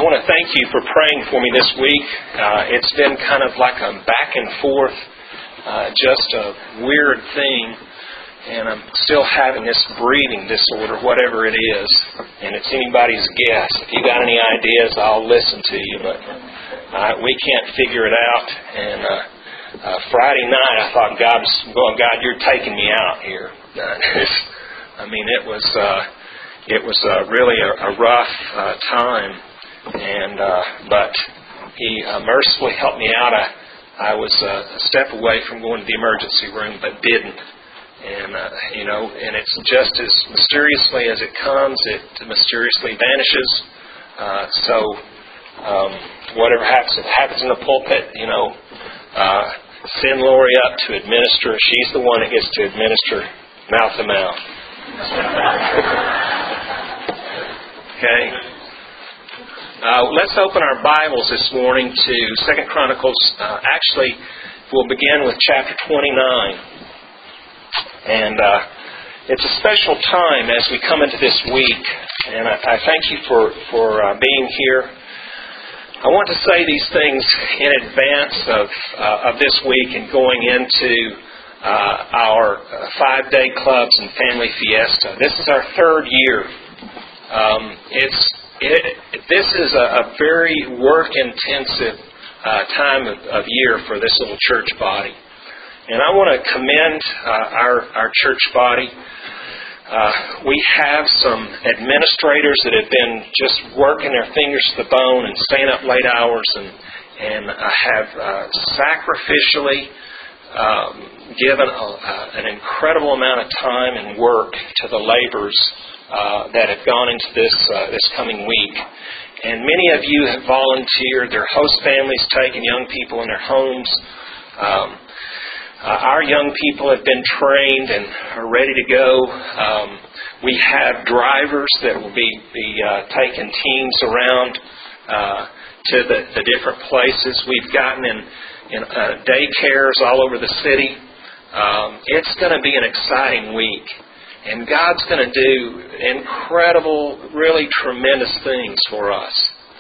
want to thank you for praying for me this week. It's been kind of like a back and forth, just a weird thing. And I'm still having this breathing disorder, whatever it is. And it's anybody's guess. If you got any ideas, I'll listen to you. But we can't figure it out. And Friday night, I thought, God, you're taking me out here. I mean, it was really a rough time. And but He mercifully helped me out. I was a step away from going to the emergency room, but didn't. And, and it's just as mysteriously as it comes, it mysteriously vanishes. So whatever happens, if it happens in the pulpit, send Lori up to administer. She's the one that gets to administer mouth to mouth. Okay. Let's open our Bibles this morning to 2 Chronicles. Actually, we'll begin with chapter 29. And it's a special time as we come into this week. And I thank you for being here. I want to say these things in advance of this week and going into our 5-day clubs and family fiesta. This is our third year. This is a very work-intensive time of year for this little church body. And I want to commend our church body. We have some administrators that have been just working their fingers to the bone and staying up late hours and have sacrificially given an incredible amount of time and work to the labors that have gone into this coming week. And many of you have volunteered. Their host families taking young people in their homes. Our young people have been trained and are ready to go. We have drivers that will be taking teams around to the different places. We've gotten in daycares all over the city. It's going to be an exciting week. And God's going to do incredible, really tremendous things for us.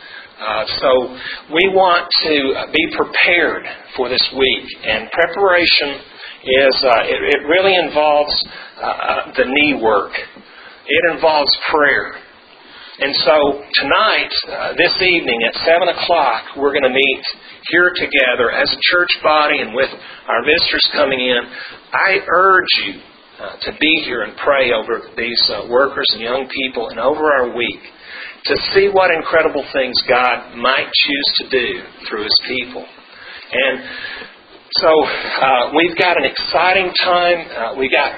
So we want to be prepared for this week, and preparation is it really involves the knee work. It involves prayer. And so tonight, this evening at 7 o'clock, we're going to meet here together as a church body and with our visitors coming in. I urge you to be here and pray over these workers and young people and over our week, to see what incredible things God might choose to do through His people. And so we've got an exciting time. We got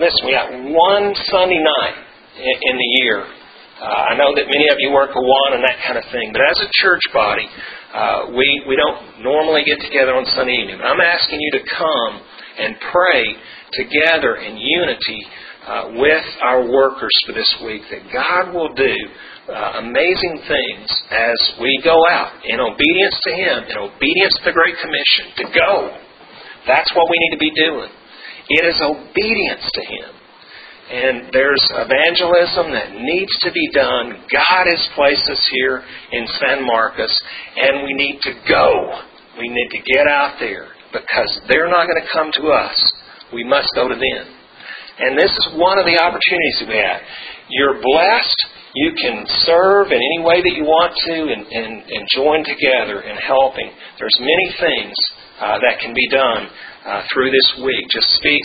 one Sunday night in the year. I know that many of you work one and that kind of thing, but as a church body, we don't normally get together on Sunday evening. I'm asking you to come and pray together in unity with our workers for this week, that God will do amazing things as we go out in obedience to Him, in obedience to the Great Commission, to go. That's what we need to be doing. It is obedience to Him. And there's evangelism that needs to be done. God has placed us here in San Marcos, and we need to go. We need to get out there, because they're not going to come to us. We must go to them. And this is one of the opportunities that we have. You're blessed. You can serve in any way that you want to and join together in helping. There's many things that can be done through this week. Just see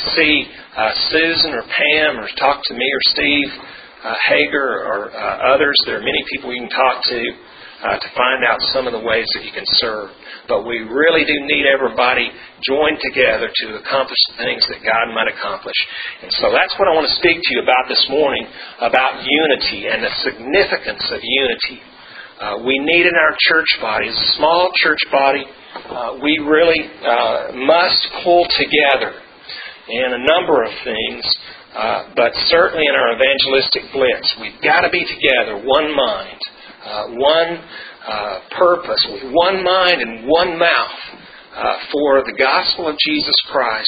Susan or Pam, or talk to me or Steve Hager or others. There are many people you can talk to find out some of the ways that you can serve. But we really do need everybody joined together to accomplish the things that God might accomplish. And so that's what I want to speak to you about this morning, about unity and the significance of unity. We need in our church body, as a small church body, we really must pull together in a number of things, but certainly in our evangelistic blitz. We've got to be together, one mind, one purpose, with one mind and one mouth for the gospel of Jesus Christ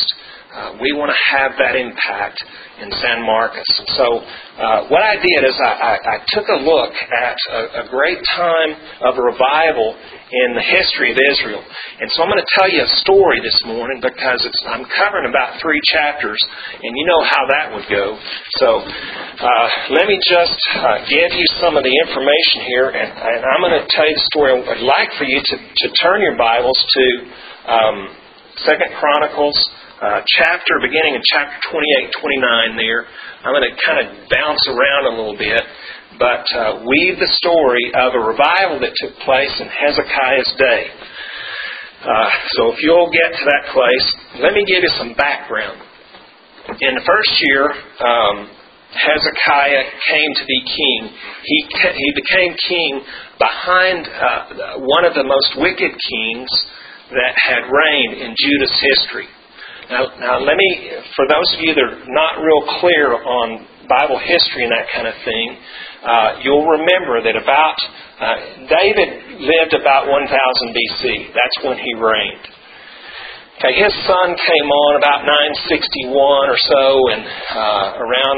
We want to have that impact in San Marcos. So what I did is I took a look at a great time of revival in the history of Israel. And so I'm going to tell you a story this morning because I'm covering about 3 chapters, and you know how that would go. So let me just give you some of the information here, and I'm going to tell you the story. I'd like for you to turn your Bibles to 2 Chronicles beginning in chapter 28, 29 there. I'm going to kind of bounce around a little bit, but weave the story of a revival that took place in Hezekiah's day. So if you'll get to that place, let me give you some background. In the first year, Hezekiah came to be king. He became king behind one of the most wicked kings that had reigned in Judah's history. Now, let me, for those of you that are not real clear on Bible history and that kind of thing, you'll remember that David lived about 1000 BC. That's when he reigned. Okay, his son came on about 961 or so, and around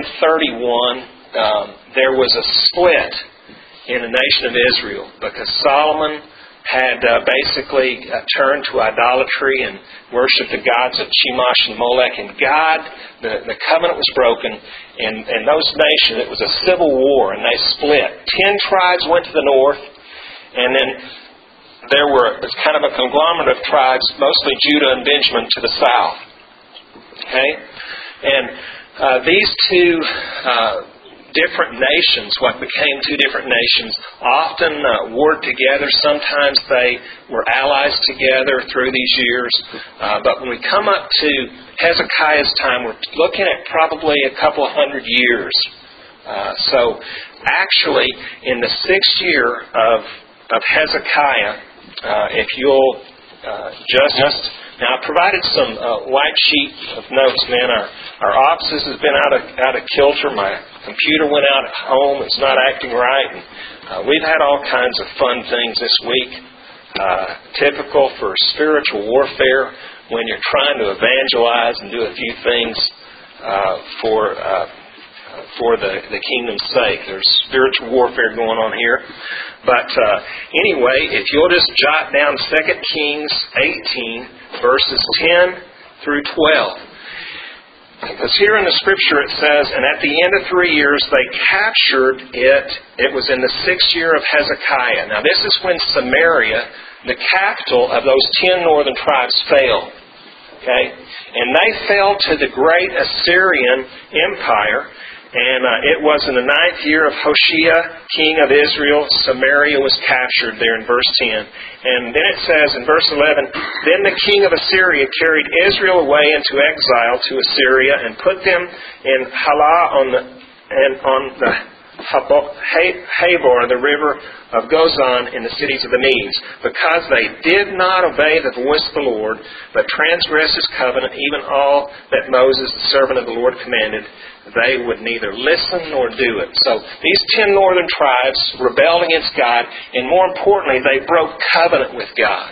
931, there was a split in the nation of Israel because Solomon had basically turned to idolatry and worshipped the gods of Chemosh and Molech. And God, the covenant was broken, and those nations, it was a civil war, and they split. 10 tribes went to the north, and then there was kind of a conglomerate of tribes, mostly Judah and Benjamin, to the south. Okay? And these two different nations, what became 2 different nations, often warred together. Sometimes they were allies together through these years. But when we come up to Hezekiah's time, we're looking at probably a couple of 100 years. So actually, in the 6th year of Hezekiah, if you'll just... Now, I provided some white sheet of notes, man. Our offices has been out of kilter. My computer went out at home. It's not acting right. And, we've had all kinds of fun things this week. Typical for spiritual warfare when you're trying to evangelize and do a few things for the kingdom's sake. There's spiritual warfare going on here. But anyway, if you'll just jot down 2 Kings 18, verses 10 through 12. Because here in the Scripture it says, and at the end of 3 years they captured it. It was in the 6th year of Hezekiah. Now this is when Samaria, the capital of those 10 northern tribes, fell. Okay? And they fell to the great Assyrian Empire. And it was in the 9th year of Hoshea, king of Israel, Samaria was captured there in verse 10. And then it says in verse 11, then the king of Assyria carried Israel away into exile to Assyria and put them in Halah on the Habor, the river of Gozan, in the cities of the Medes, because they did not obey the voice of the Lord, but transgressed His covenant, even all that Moses, the servant of the Lord, commanded. They would neither listen nor do it. So these 10 northern tribes rebelled against God, and more importantly, they broke covenant with God.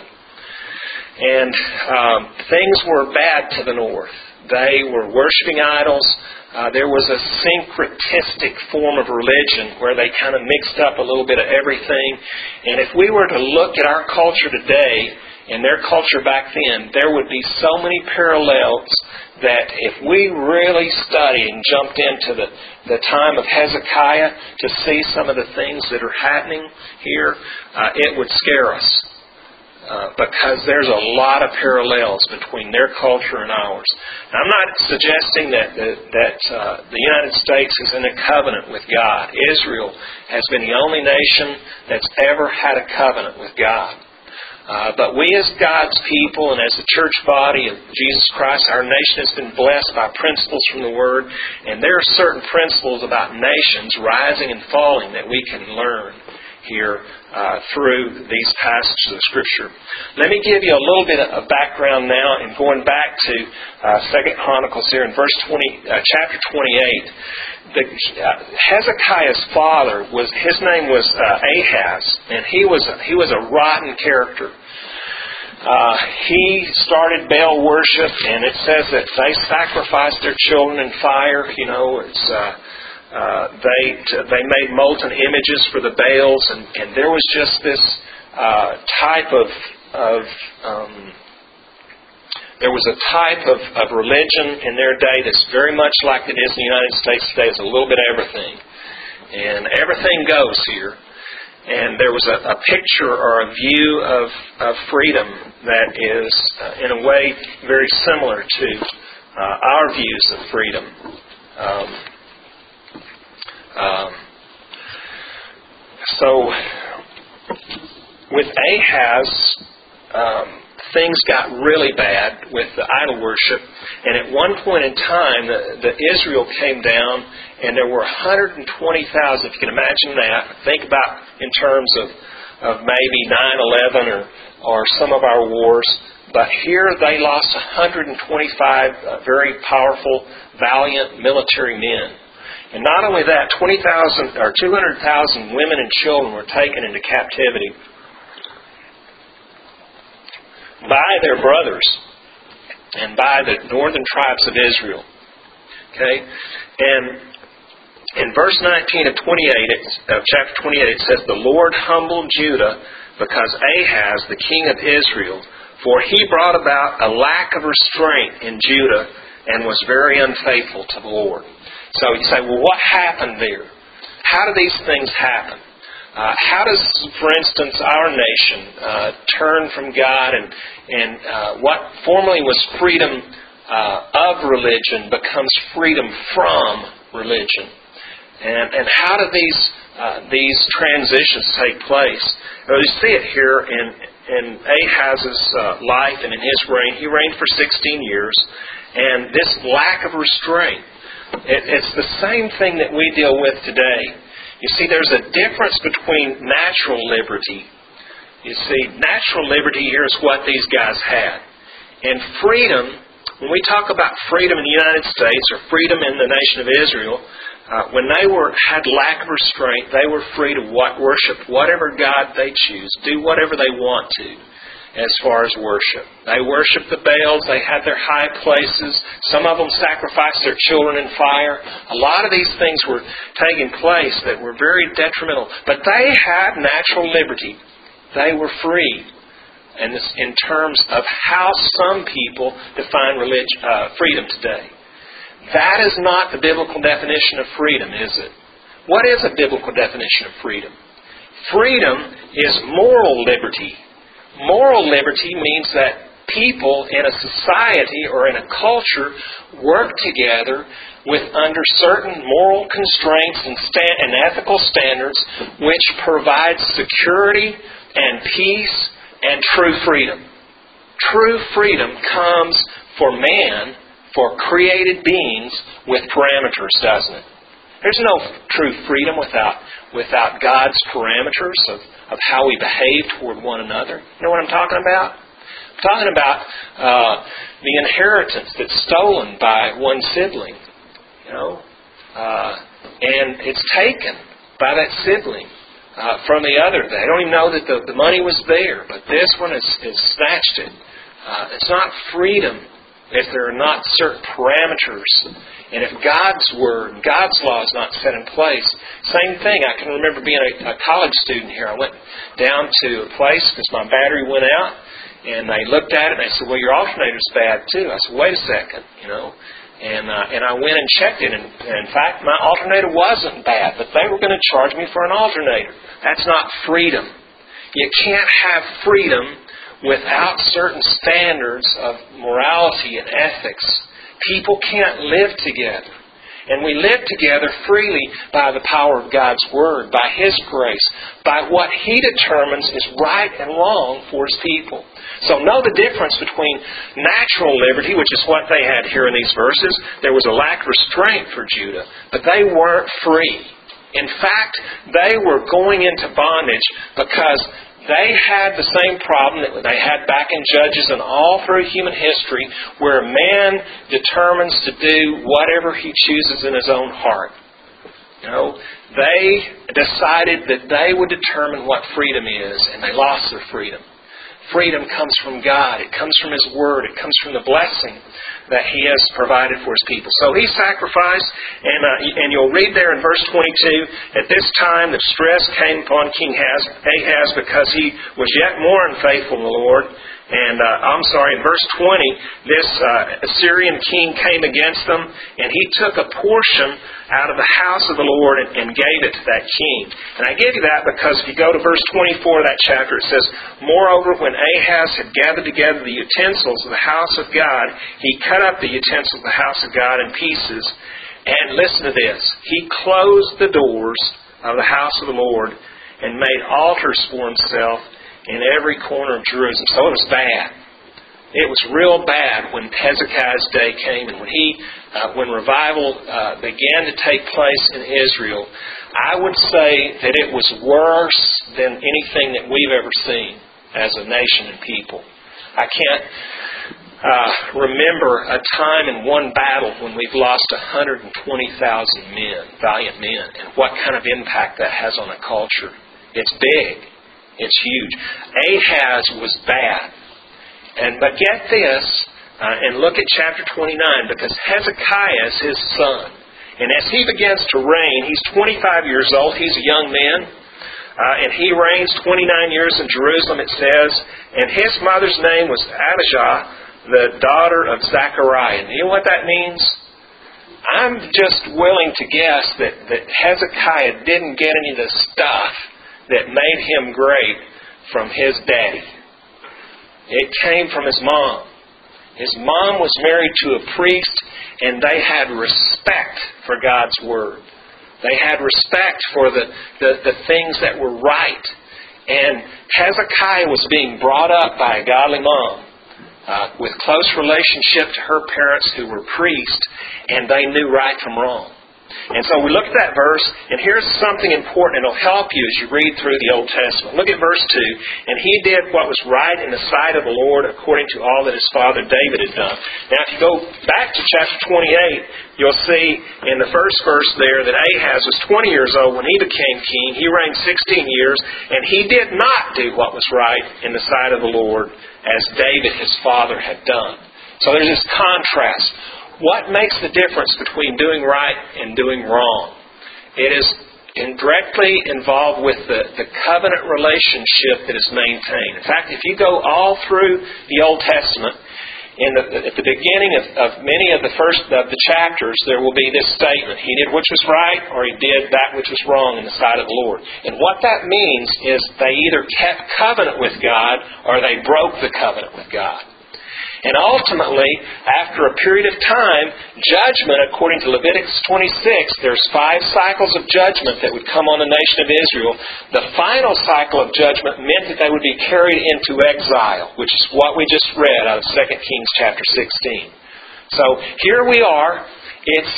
And things were bad to the north. They were worshiping idols. There was a syncretistic form of religion where they kind of mixed up a little bit of everything. And if we were to look at our culture today and their culture back then, there would be so many parallels that if we really study and jumped into the time of Hezekiah to see some of the things that are happening here, it would scare us. Because there's a lot of parallels between their culture and ours. Now, I'm not suggesting that the United States is in a covenant with God. Israel has been the only nation that's ever had a covenant with God. But we as God's people and as the church body of Jesus Christ, our nation has been blessed by principles from the Word. And there are certain principles about nations rising and falling that we can learn here through these passages of Scripture. Let me give you a little bit of background now, and going back to 2 Chronicles here in chapter 28. Hezekiah's father his name was Ahaz, and he was a rotten character. he started Baal worship, and it says that they sacrificed their children in fire. They made molten images for the Baals, and there was just this type of religion in their day that's very much like it is in the United States today. It's a little bit of everything, and everything goes here. And there was a picture or a view of freedom that is, in a way, very similar to our views of freedom. So, with Ahaz, things got really bad with the idol worship, and at one point in time, the Israel came down, and there were 120,000. If you can imagine that, think about in terms of maybe 9/11 or some of our wars. But here they lost 125 very powerful, valiant military men. And not only that, 20,000 or 200,000 women and children were taken into captivity by their brothers and by the northern tribes of Israel. Okay? And in verse 19 of chapter 28, it says, "The Lord humbled Judah because Ahaz, the king of Israel, for he brought about a lack of restraint in Judah and was very unfaithful to the Lord." So you say, well, what happened there? How do these things happen? How does, for instance, our nation turn from God and what formerly was freedom of religion becomes freedom from religion? And how do these transitions take place? Well, you see it here in Ahaz's life and in his reign. He reigned for 16 years, and this lack of restraint, it's the same thing that we deal with today. You see, there's a difference between natural liberty. You see, natural liberty here is what these guys had. And freedom, when we talk about freedom in the United States or freedom in the nation of Israel, when they had lack of restraint, they were free to worship whatever God they choose, do whatever they want to as far as worship. They worshiped the Baals, they had their high places, some of them sacrificed their children in fire. A lot of these things were taking place that were very detrimental. But they had natural liberty. They were free. And this, in terms of how some people define freedom today. That is not the biblical definition of freedom, is it? What is a biblical definition of freedom? Freedom is moral liberty. Moral liberty means that people in a society or in a culture work together under certain moral constraints and ethical standards which provide security and peace and true freedom. True freedom comes for man, for created beings, with parameters, doesn't it? There's no true freedom without God's parameters of how we behave toward one another. You know what I'm talking about? I'm talking about the inheritance that's stolen by one sibling, and it's taken by that sibling from the other. They don't even know that the money was there, but this one has snatched it. It's not freedom if there are not certain parameters. And if God's Word, God's law is not set in place. Same thing, I can remember being a college student here. I went down to a place because my battery went out, and they looked at it and they said, well, your alternator's bad too. I said, wait a second, And I went and checked it, and in fact, my alternator wasn't bad, but they were going to charge me for an alternator. That's not freedom. You can't have freedom without certain standards of morality and ethics. People can't live together. And we live together freely by the power of God's Word, by His grace, by what He determines is right and wrong for His people. So know the difference between natural liberty, which is what they had here in these verses. There was a lack of restraint for Judah, but they weren't free. In fact, they were going into bondage because they had the same problem that they had back in Judges and all through human history, where man determines to do whatever he chooses in his own heart. They decided that they would determine what freedom is, and they lost their freedom. freedom comes from God. It comes from His Word. It comes from the blessing that He has provided for His people. So He sacrificed, and you'll read there in verse 22, at this time the distress came upon King Ahaz because he was yet more unfaithful to the Lord. And in verse 20, this Assyrian king came against them, and he took a portion out of the house of the Lord and gave it to that king. And I give you that because if you go to verse 24 of that chapter, it says, Moreover, when Ahaz had gathered together the utensils of the house of God, he cut up the utensils of the house of God in pieces. And listen to this, he closed the doors of the house of the Lord and made altars for himself in every corner of Jerusalem. So it was bad. It was real bad when Hezekiah's day came, and when revival began to take place in Israel. I would say that it was worse than anything that we've ever seen as a nation and people. I can't remember a time in one battle when we've lost 120,000 men, valiant men, and what kind of impact that has on a culture. It's big. It's huge. Ahaz was bad. But get this, and look at chapter 29, because Hezekiah is his son. And as he begins to reign, he's 25 years old. He's a young man. And he reigns 29 years in Jerusalem, it says. And his mother's name was Abijah, the daughter of Zechariah. And you know what that means? I'm just willing to guess that Hezekiah didn't get any of the stuff that made him great from his daddy. It came from his mom. His mom was married to a priest, and they had respect for God's Word. They had respect for the things that were right. And Hezekiah was being brought up by a godly mom with close relationship to her parents who were priests, and they knew right from wrong. And so we look at that verse, and here's something important. It'll help you as you read through the Old Testament. Look at verse 2. And he did what was right in the sight of the Lord according to all that his father David had done. Now, if you go back to chapter 28, you'll see in the first verse there that Ahaz was 20 years old when he became king. He reigned 16 years, and he did not do what was right in the sight of the Lord as David, his father, had done. So there's this contrast. What makes the difference between doing right and doing wrong? It is directly involved with the covenant relationship that is maintained. In fact, if you go all through the Old Testament, at the beginning of many of the chapters, there will be this statement: He did which was right, or he did that which was wrong in the sight of the Lord. And what that means is they either kept covenant with God or they broke the covenant with God. And ultimately, after a period of time, judgment, according to Leviticus 26, there's 5 cycles of judgment that would come on the nation of Israel. The final cycle of judgment meant that they would be carried into exile, which is what we just read out of 2 Kings chapter 16. So here we are. It's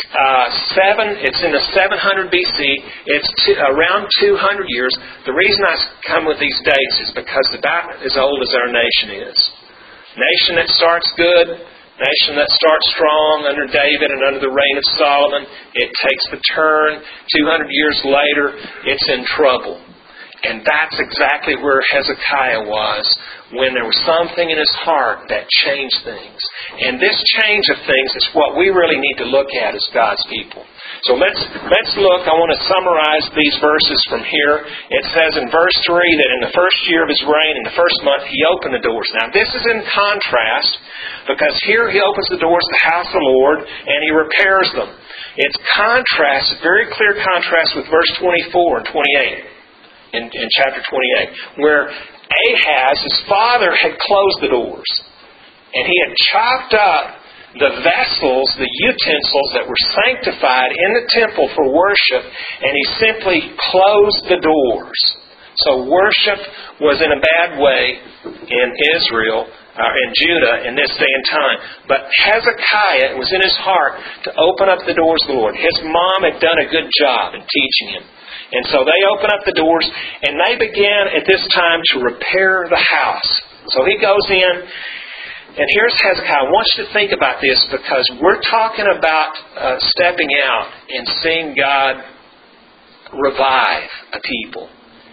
in the 700 BC. It's around 200 years. The reason I come with these dates is because about as old as our nation is. Nation that starts good, nation that starts strong under David and under the reign of Solomon, it takes the turn. 200 years later, it's in trouble. And that's exactly where Hezekiah was when there was something in his heart that changed things. And this change of things is what we really need to look at as God's people. So let's look. I want to summarize these verses from here. It says in verse 3 that in the first year of his reign, in the first month, he opened the doors. Now this is in contrast, because here he opens the doors to the house of the Lord and he repairs them. It's contrast, very clear contrast with verse 24 and 28. In chapter 28, where Ahaz, his father, had closed the doors. And he had chopped up the vessels, the utensils that were sanctified in the temple for worship, and he simply closed the doors. So worship was in a bad way in Israel, in Judah, in this day and time. But Hezekiah, it was in his heart to open up the doors of the Lord. His mom had done a good job in teaching him. And so they open up the doors, and they began at this time to repair the house. So he goes in, and here's Hezekiah. I want you to think about this, because we're talking about stepping out and seeing God revive a people.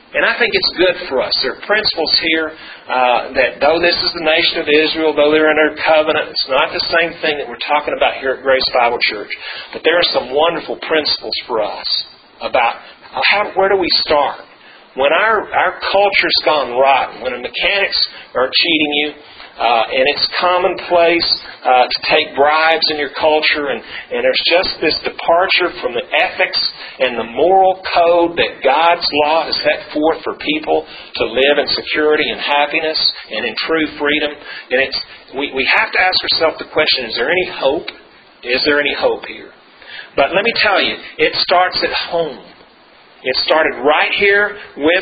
And I think it's good for us. There are principles here that though this is the nation of Israel, though they're under covenant, it's not the same thing that we're talking about here at Grace Bible Church. But there are some wonderful principles for us about where do we start? When our culture's gone rotten, when the mechanics are cheating you, and it's commonplace to take bribes in your culture, and there's just this departure from the ethics and the moral code that God's law has set forth for people to live in security and happiness and in true freedom. And we have to ask ourselves the question, is there any hope? Is there any hope here? But let me tell you, it starts at home. It started right here with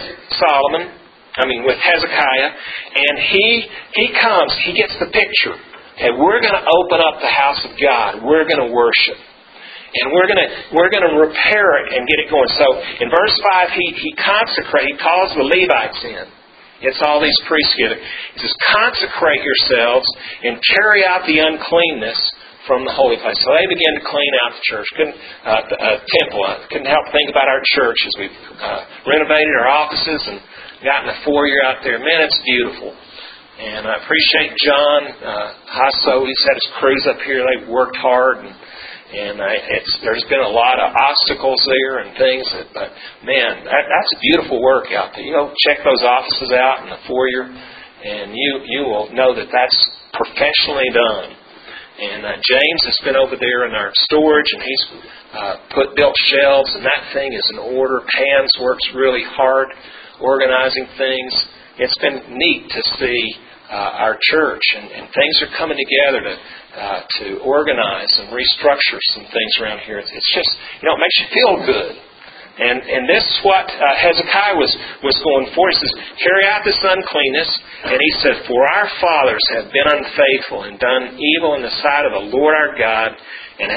with Hezekiah, and he comes, he gets the picture. Okay, we're going to open up the house of God. We're going to worship. And we're going to repair it and get it going. So in verse 5, he calls the Levites in. It's all these priests together. He says, consecrate yourselves and carry out the uncleanness from the holy place. So they began to clean out the church, temple. I couldn't help think about our church as we've renovated our offices and gotten a foyer out there. Man, it's beautiful. And I appreciate John Hasso. He's had his crews up here. They've worked hard, and there's been a lot of obstacles there and things. But man, that's a beautiful work out there. You go check those offices out in the foyer, and you will know that that's professionally done. And James has been over there in our storage, and he's built shelves, and that thing is in order. Pam's works really hard organizing things. It's been neat to see our church, and things are coming together to organize and restructure some things around here. It's just, it makes you feel good. And this is what Hezekiah was going for. He says, carry out this uncleanness. And he said, for our fathers have been unfaithful and done evil in the sight of the Lord our God, and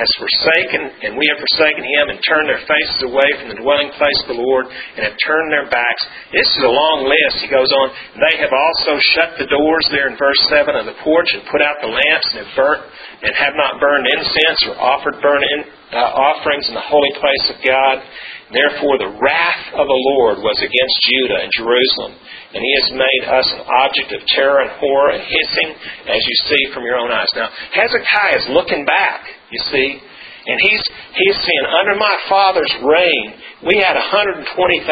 we have forsaken Him and turned their faces away from the dwelling place of the Lord, and have turned their backs. This is a long list. He goes on, they have also shut the doors there in verse 7 of the porch, and put out the lamps, and have not burned incense or offered burnt offerings in the holy place of God. Therefore the wrath of the Lord was against Judah and Jerusalem, and He has made us an object of terror and horror and hissing, as you see from your own eyes. Now, Hezekiah is looking back, you see, and he's saying, under my father's reign, we had 120,000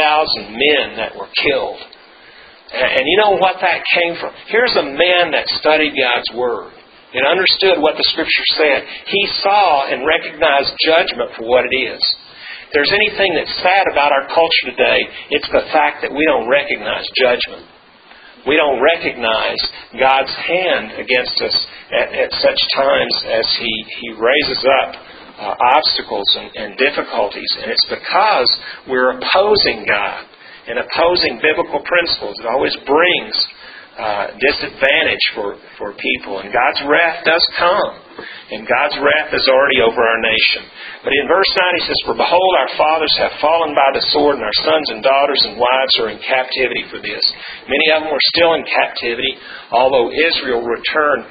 men that were killed. And you know what that came from? Here's a man that studied God's Word and understood what the Scripture said. He saw and recognized judgment for what it is. If there's anything that's sad about our culture today, it's the fact that we don't recognize judgment. We don't recognize God's hand against us at such times as He raises up obstacles and difficulties. And it's because we're opposing God and opposing biblical principles. It always brings disadvantage for people. And God's wrath does come. And God's wrath is already over our nation. But in verse 9 he says, for behold, our fathers have fallen by the sword, and our sons and daughters and wives are in captivity for this. Many of them were still in captivity, although Israel returned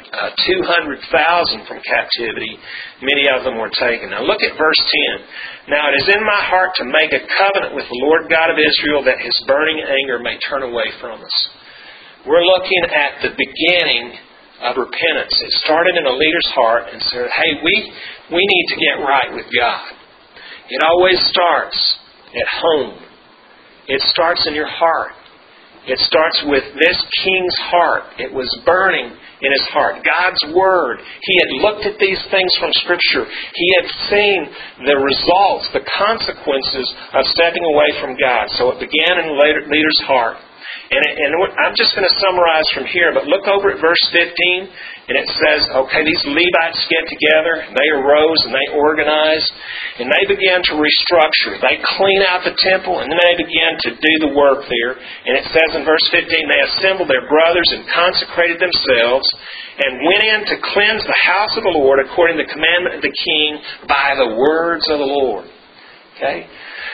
200,000 from captivity. Many of them were taken. Now look at verse 10. Now it is in my heart to make a covenant with the Lord God of Israel, that His burning anger may turn away from us. We're looking at the beginning of repentance. It started in a leader's heart and said, hey, we need to get right with God. It always starts at home. It starts in your heart. It starts with this king's heart. It was burning in his heart. God's Word. He had looked at these things from Scripture. He had seen the results, the consequences of stepping away from God. So it began in the leader's heart. And I'm just going to summarize from here, but look over at verse 15, and it says, okay, these Levites get together, and they arose, and they organized, and they began to restructure. They clean out the temple, and then they began to do the work there. And it says in verse 15, they assembled their brothers and consecrated themselves, and went in to cleanse the house of the Lord according to the commandment of the king by the words of the Lord. Okay?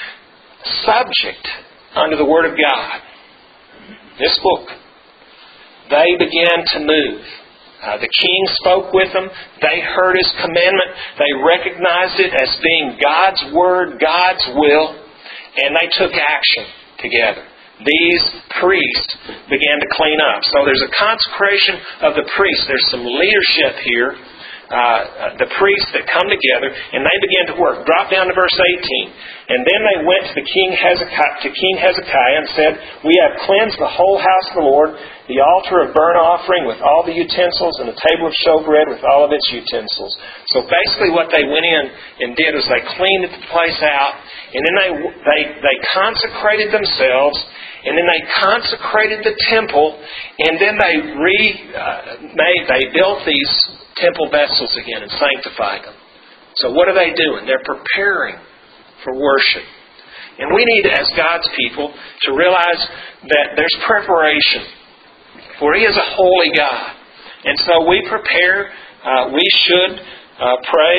Subject unto the Word of God. This book, they began to move. The king spoke with them. They heard his commandment. They recognized it as being God's Word, God's will, and they took action together. these priests began to clean up. So there's a consecration of the priests. There's some leadership here. The priests that come together, and they began to work. Drop down to verse 18. And then they went to King Hezekiah and said, "We have cleansed the whole house of the Lord, the altar of burnt offering with all the utensils, and the table of showbread with all of its utensils." So basically what they went in and did was they cleaned the place out, and then they consecrated themselves, and then they consecrated the temple, and then they built these temple vessels again and sanctified them. So what are they doing? They're preparing for worship. And we need, as God's people, to realize that there's preparation. For He is a holy God. And so we prepare. We should pray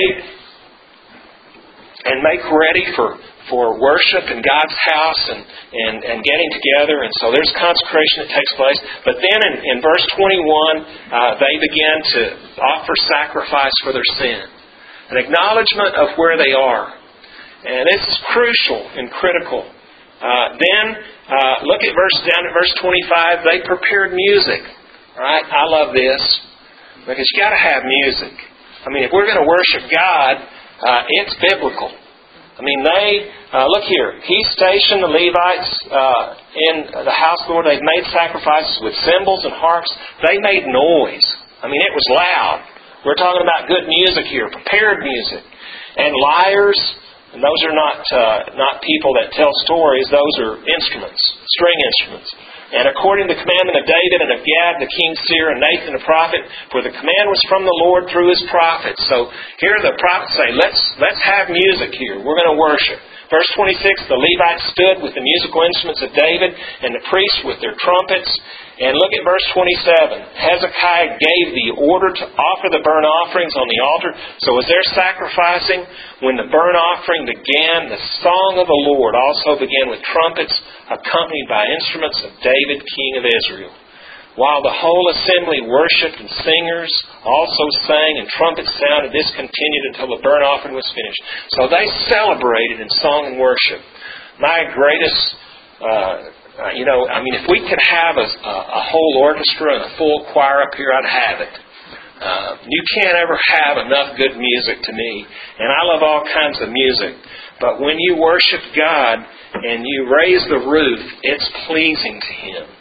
and make ready for worship in God's house and getting together. And so there's consecration that takes place. But then in verse 21, they began to offer sacrifice for their sin. An acknowledgement of where they are. And this is crucial and critical. Then look at down at verse 25. They prepared music. Right? I love this. Because you got to have music. I mean, if we're going to worship God, it's biblical. I mean, look here. He stationed the Levites in the house of the Lord. They've made sacrifices with cymbals and harps. They made noise. I mean, it was loud. We're talking about good music here, prepared music. And lyres, and those are not people that tell stories. Those are instruments, string instruments. And according to the commandment of David and of Gad, the king's seer, and Nathan the prophet, for the command was from the Lord through His prophets. So here the prophets say, let's have music here. We're going to worship. Verse 26, the Levites stood with the musical instruments of David, and the priests with their trumpets. And look at verse 27. Hezekiah gave the order to offer the burnt offerings on the altar. So as they're sacrificing, when the burnt offering began, the song of the Lord also began with trumpets accompanied by instruments of David, king of Israel. While the whole assembly worshipped and singers also sang and trumpets sounded, this continued until the burnt offering was finished. So they celebrated in song and worship. My greatest... if we could have a whole orchestra and a full choir up here, I'd have it. You can't ever have enough good music to me. And I love all kinds of music. But when you worship God and you raise the roof, it's pleasing to Him.